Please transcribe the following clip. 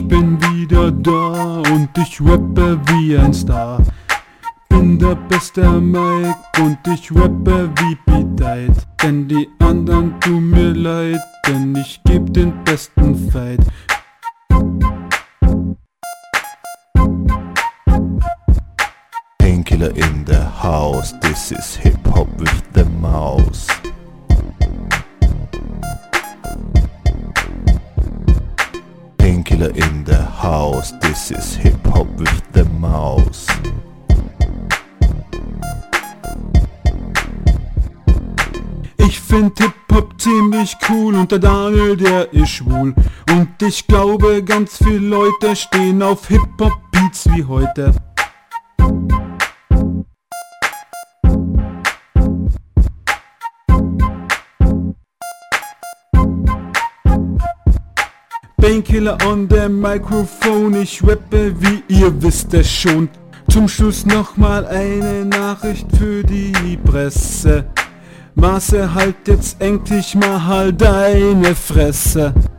bin wieder da und ich rappe wie ein Star. Bin der beste Mike und ich rappe wie P-Tight. Denn die anderen tun mir leid, denn ich geb den besten Fight. Painkiller in the house, this is hip-hop with the mouse. Painkiller in the house, this is hip-hop with the mouse. Ich find Hip-Hop ziemlich cool und der Daniel, der ist schwul. Und ich glaube, ganz viele Leute stehen auf Hip-Hop-Beats wie heute. Painkiller on the Microphone, ich rappe wie ihr wisst es schon. Zum Schluss nochmal eine Nachricht für die Presse. Maße, halt jetzt endlich mal deine Fresse.